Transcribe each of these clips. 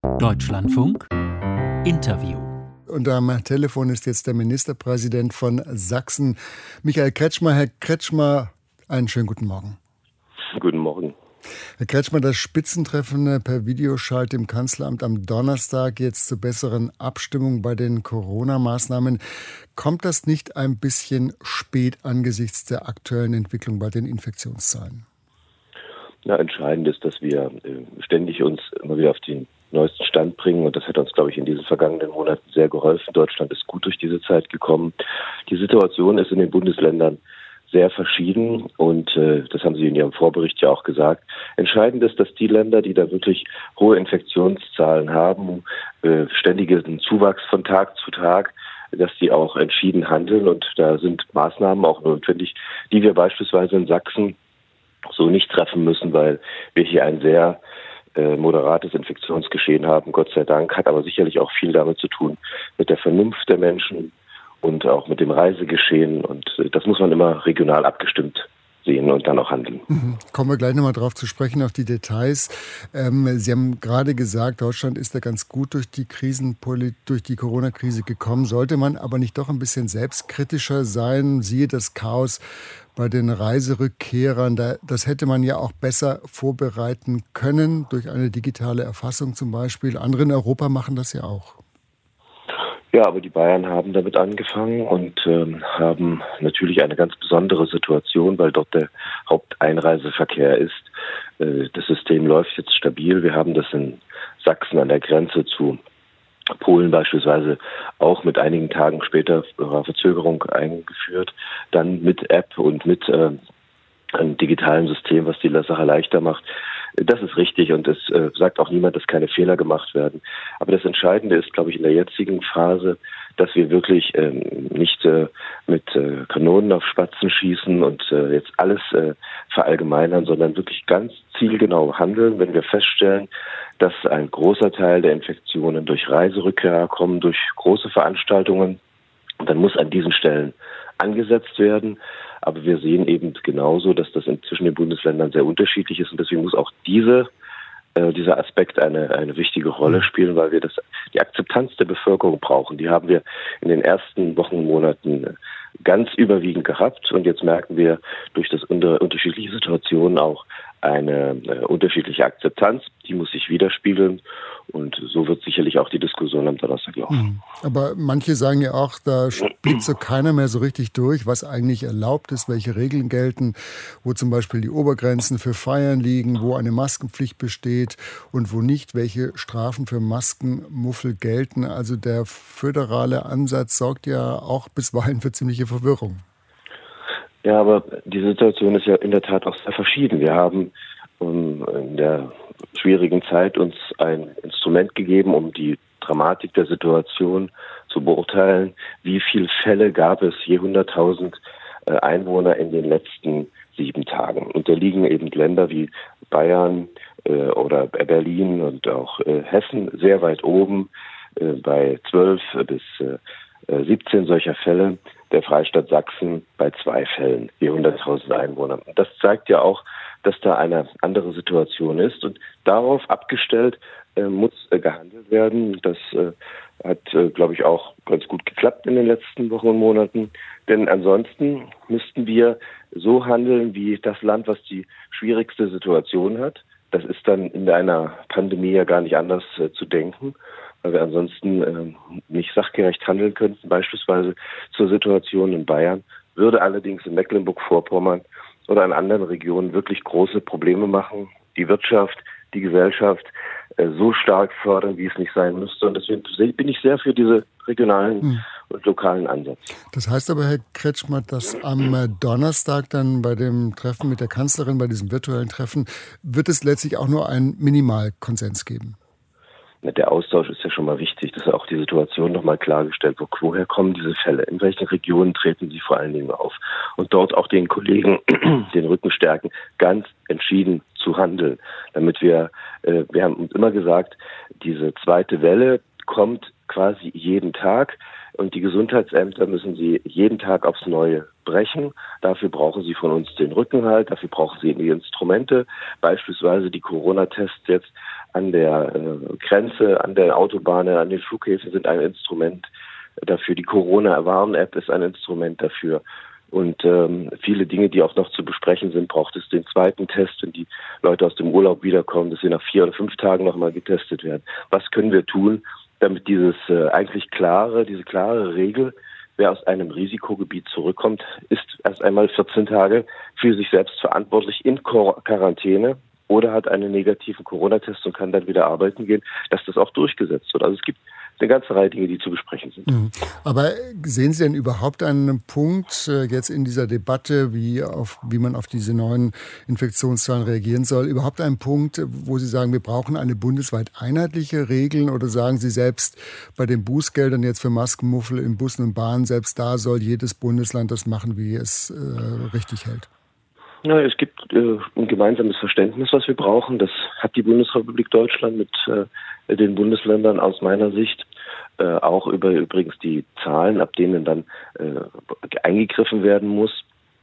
Deutschlandfunk Interview. Und am Telefon ist jetzt der Ministerpräsident von Sachsen, Michael Kretschmer. Herr Kretschmer, einen schönen guten Morgen. Guten Morgen. Herr Kretschmer, das Spitzentreffen per Videoschalt im Kanzleramt am Donnerstag jetzt zur besseren Abstimmung bei den Corona-Maßnahmen. Kommt das nicht ein bisschen spät angesichts der aktuellen Entwicklung bei den Infektionszahlen? Ja, entscheidend ist, dass wir ständig uns immer wieder auf den neuesten Stand bringen. Und das hat uns, glaube ich, in diesen vergangenen Monaten sehr geholfen. Deutschland ist gut durch diese Zeit gekommen. Die Situation ist in den Bundesländern sehr verschieden. Und das haben Sie in Ihrem Vorbericht ja auch gesagt. Entscheidend ist, dass die Länder, die da wirklich hohe Infektionszahlen haben, ständigen Zuwachs von Tag zu Tag, dass die auch entschieden handeln. Und da sind Maßnahmen auch notwendig, die wir beispielsweise in Sachsen so nicht treffen müssen, weil wir hier ein sehr moderates Infektionsgeschehen haben, Gott sei Dank, hat aber sicherlich auch viel damit zu tun, mit der Vernunft der Menschen und auch mit dem Reisegeschehen. Und das muss man immer regional abgestimmt sehen und dann auch handeln. Kommen wir gleich nochmal drauf zu sprechen, auf die Details. Sie haben gerade gesagt, Deutschland ist da ganz gut durch die Corona-Krise gekommen. Sollte man aber nicht doch ein bisschen selbstkritischer sein? Siehe das Chaos bei den Reiserückkehrern. Das hätte man ja auch besser vorbereiten können, durch eine digitale Erfassung zum Beispiel. Andere in Europa machen das ja auch. Ja, aber die Bayern haben damit angefangen und haben natürlich eine ganz besondere Situation, weil dort der Haupteinreiseverkehr ist. Das System läuft jetzt stabil. Wir haben das in Sachsen an der Grenze zu Polen beispielsweise auch mit einigen Tagen später Verzögerung eingeführt. Dann mit App und mit einem digitalen System, was die Sache leichter macht. Das ist richtig und es sagt auch niemand, dass keine Fehler gemacht werden. Aber das Entscheidende ist, glaube ich, in der jetzigen Phase, dass wir wirklich nicht mit Kanonen auf Spatzen schießen und jetzt alles verallgemeinern, sondern wirklich ganz zielgenau handeln, wenn wir feststellen, dass ein großer Teil der Infektionen durch Reiserückkehrer kommen, durch große Veranstaltungen. Und dann muss an diesen Stellen angesetzt werden. Aber wir sehen eben genauso, dass das zwischen den Bundesländern sehr unterschiedlich ist. Und deswegen muss auch dieser Aspekt eine wichtige Rolle spielen, weil wir die Akzeptanz der Bevölkerung brauchen. Die haben wir in den ersten Wochen und Monaten ganz überwiegend gehabt. Und jetzt merken wir durch das unterschiedliche Situationen auch eine unterschiedliche Akzeptanz. Die muss sich widerspiegeln. Und so wird sicherlich auch die Diskussion am Donnerstag laufen. Aber manche sagen ja auch, da blickt so keiner mehr so richtig durch, was eigentlich erlaubt ist, welche Regeln gelten, wo zum Beispiel die Obergrenzen für Feiern liegen, wo eine Maskenpflicht besteht und wo nicht, welche Strafen für Maskenmuffel gelten. Also der föderale Ansatz sorgt ja auch bisweilen für ziemliche Verwirrung. Ja, aber die Situation ist ja in der Tat auch sehr verschieden. Wir haben in der schwierigen Zeit uns ein Instrument gegeben, um die Dramatik der Situation zu beurteilen. Wie viele Fälle gab es je 100.000 Einwohner in den letzten 7 Tagen? Und da liegen eben Länder wie Bayern oder Berlin und auch Hessen sehr weit oben bei 12 bis 17 solcher Fälle. Der Freistaat Sachsen bei 2 Fällen je 100.000 Einwohner. Das zeigt ja auch, dass da eine andere Situation ist. Und darauf abgestellt muss gehandelt werden. Das hat, glaube ich, auch ganz gut geklappt in den letzten Wochen und Monaten. Denn ansonsten müssten wir so handeln wie das Land, was die schwierigste Situation hat. Das ist dann in einer Pandemie ja gar nicht anders zu denken, weil wir ansonsten nicht sachgerecht handeln könnten. Beispielsweise zur Situation in Bayern würde allerdings in Mecklenburg-Vorpommern oder in anderen Regionen wirklich große Probleme machen, die Wirtschaft, die Gesellschaft so stark fördern, wie es nicht sein müsste. Und deswegen bin ich sehr für diese regionalen und lokalen Ansatz. Das heißt aber, Herr Kretschmer, dass am Donnerstag dann bei dem Treffen mit der Kanzlerin, bei diesem virtuellen Treffen, wird es letztlich auch nur einen Minimalkonsens geben? Der Austausch ist ja schon mal wichtig, dass auch die Situation nochmal klargestellt wird. Woher kommen diese Fälle? In welchen Regionen treten sie vor allen Dingen auf? Und dort auch den Kollegen den Rücken stärken, ganz entschieden zu handeln. Damit wir haben uns immer gesagt, diese zweite Welle kommt quasi jeden Tag und die Gesundheitsämter müssen sie jeden Tag aufs Neue brechen. Dafür brauchen sie von uns den Rückenhalt, dafür brauchen sie die Instrumente, beispielsweise die Corona-Tests jetzt an der Grenze, an der Autobahn, an den Flughäfen sind ein Instrument dafür. Die Corona-Warn-App ist ein Instrument dafür. Und viele Dinge, die auch noch zu besprechen sind, braucht es den zweiten Test, wenn die Leute aus dem Urlaub wiederkommen, dass sie nach 4 oder 5 Tagen nochmal getestet werden. Was können wir tun, damit diese klare Regel, wer aus einem Risikogebiet zurückkommt, ist erst einmal 14 Tage für sich selbst verantwortlich in Quarantäne oder hat einen negativen Corona-Test und kann dann wieder arbeiten gehen, dass das auch durchgesetzt wird. Also es gibt eine ganze Reihe Dinge, die zu besprechen sind. Aber sehen Sie denn überhaupt einen Punkt jetzt in dieser Debatte, wie man auf diese neuen Infektionszahlen reagieren soll, überhaupt einen Punkt, wo Sie sagen, wir brauchen eine bundesweit einheitliche Regeln, oder sagen Sie selbst bei den Bußgeldern jetzt für Maskenmuffel in Bussen und Bahnen, selbst da soll jedes Bundesland das machen, wie es richtig hält? Ja, es gibt ein gemeinsames Verständnis, was wir brauchen. Das hat die Bundesrepublik Deutschland mit den Bundesländern aus meiner Sicht. Auch über übrigens die Zahlen, ab denen dann eingegriffen werden muss.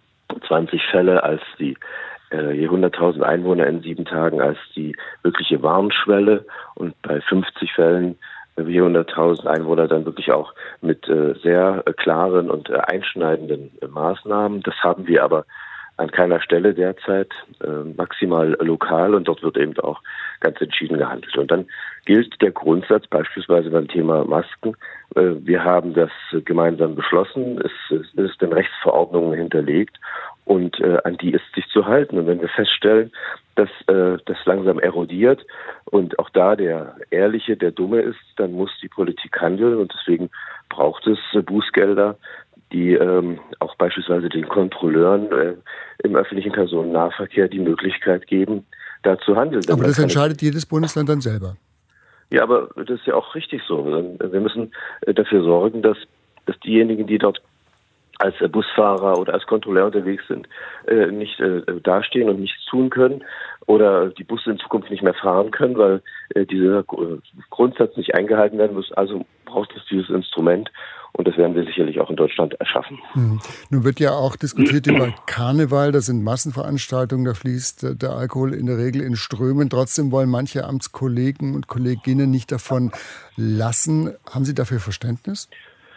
20 Fälle als die je 100.000 Einwohner in 7 Tagen als die wirkliche Warnschwelle und bei 50 Fällen je 100.000 Einwohner dann wirklich auch mit sehr klaren und einschneidenden Maßnahmen. Das haben wir aber an keiner Stelle derzeit, maximal lokal, und dort wird eben auch ganz entschieden gehandelt. Und dann gilt der Grundsatz beispielsweise beim Thema Masken. Wir haben das gemeinsam beschlossen, es ist in Rechtsverordnungen hinterlegt und an die ist sich zu halten. Und wenn wir feststellen, dass das langsam erodiert und auch da der Ehrliche der Dumme ist, dann muss die Politik handeln, und deswegen braucht es Bußgelder, die auch beispielsweise den Kontrolleuren im öffentlichen Personennahverkehr die Möglichkeit geben, da zu handeln. Aber das entscheidet jedes Bundesland dann selber. Ja, aber das ist ja auch richtig so. Wir müssen dafür sorgen, dass diejenigen, die dort als Busfahrer oder als Kontrolleur unterwegs sind, nicht dastehen und nichts tun können oder die Busse in Zukunft nicht mehr fahren können, weil dieser Grundsatz nicht eingehalten werden muss. Also braucht es dieses Instrument, und das werden wir sicherlich auch in Deutschland erschaffen. Nun wird ja auch diskutiert über Karneval. Das sind Massenveranstaltungen, da fließt der Alkohol in der Regel in Strömen. Trotzdem wollen manche Amtskollegen und Kolleginnen nicht davon lassen. Haben Sie dafür Verständnis?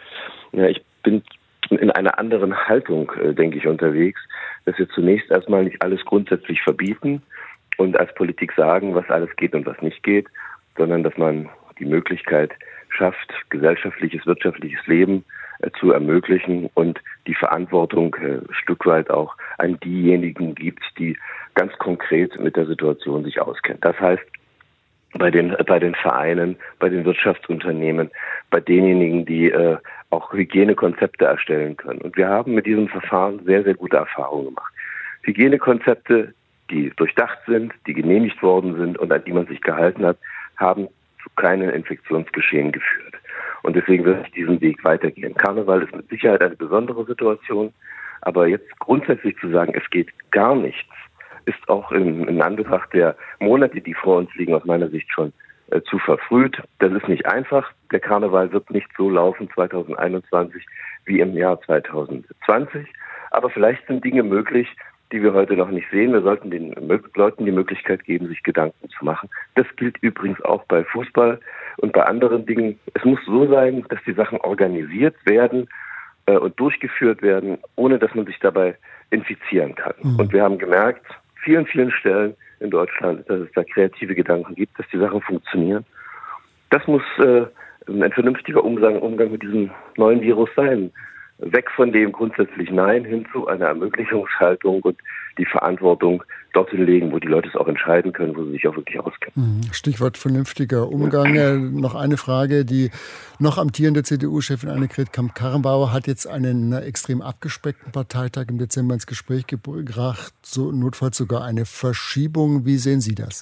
Ja, ich bin in einer anderen Haltung, denke ich, unterwegs, dass wir zunächst erstmal nicht alles grundsätzlich verbieten und als Politik sagen, was alles geht und was nicht geht, sondern dass man die Möglichkeit schafft, gesellschaftliches, wirtschaftliches Leben zu ermöglichen und die Verantwortung Stück weit auch an diejenigen gibt, die ganz konkret mit der Situation sich auskennen. Das heißt, bei den Vereinen, bei den Wirtschaftsunternehmen, bei denjenigen, die auch Hygienekonzepte erstellen können. Und wir haben mit diesem Verfahren sehr, sehr gute Erfahrungen gemacht. Hygienekonzepte, die durchdacht sind, die genehmigt worden sind und an die man sich gehalten hat, haben zu keinem Infektionsgeschehen geführt. Und deswegen wird es diesen Weg weitergehen. Karneval ist mit Sicherheit eine besondere Situation, aber jetzt grundsätzlich zu sagen, es geht gar nichts, ist auch in Anbetracht der Monate, die vor uns liegen, aus meiner Sicht schon zu verfrüht. Das ist nicht einfach. Der Karneval wird nicht so laufen 2021 wie im Jahr 2020. Aber vielleicht sind Dinge möglich, die wir heute noch nicht sehen. Wir sollten den Leuten die Möglichkeit geben, sich Gedanken zu machen. Das gilt übrigens auch bei Fußball und bei anderen Dingen. Es muss so sein, dass die Sachen organisiert werden und durchgeführt werden, ohne dass man sich dabei infizieren kann. Und wir haben gemerkt, vielen, vielen Stellen in Deutschland, dass es da kreative Gedanken gibt, dass die Sachen funktionieren. Das muss ein vernünftiger Umgang mit diesem neuen Virus sein. Weg von dem grundsätzlich Nein hin zu einer Ermöglichungshaltung und die Verantwortung dorthin legen, wo die Leute es auch entscheiden können, wo sie sich auch wirklich auskennen. Stichwort vernünftiger Umgang. Noch eine Frage. Die noch amtierende CDU-Chefin Annegret Kramp-Karrenbauer hat jetzt einen extrem abgespeckten Parteitag im Dezember ins Gespräch gebracht, so notfalls sogar eine Verschiebung. Wie sehen Sie das?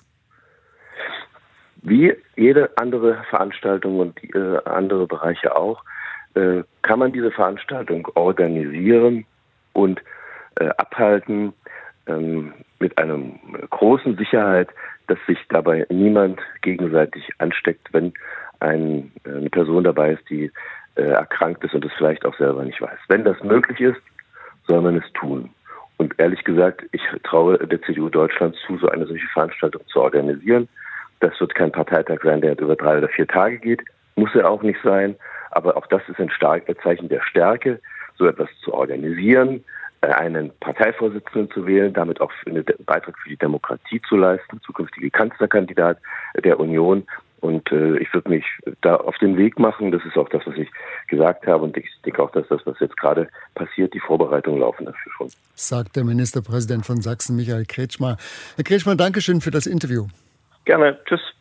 Wie jede andere Veranstaltung und andere Bereiche auch, kann man diese Veranstaltung organisieren und abhalten mit einer großen Sicherheit, dass sich dabei niemand gegenseitig ansteckt, wenn eine Person dabei ist, die erkrankt ist und es vielleicht auch selber nicht weiß. Wenn das möglich ist, soll man es tun. Und ehrlich gesagt, ich traue der CDU Deutschland zu, so eine solche Veranstaltung zu organisieren. Das wird kein Parteitag sein, der über 3 oder 4 Tage geht. Muss er auch nicht sein. Aber auch das ist ein Zeichen der Stärke, so etwas zu organisieren, einen Parteivorsitzenden zu wählen, damit auch einen Beitrag für die Demokratie zu leisten, zukünftige Kanzlerkandidat der Union. Und ich würde mich da auf den Weg machen. Das ist auch das, was ich gesagt habe. Und ich denke auch, dass das, was jetzt gerade passiert, die Vorbereitungen laufen dafür schon. Sagt der Ministerpräsident von Sachsen, Michael Kretschmer. Herr Kretschmer, danke schön für das Interview. Gerne. Tschüss.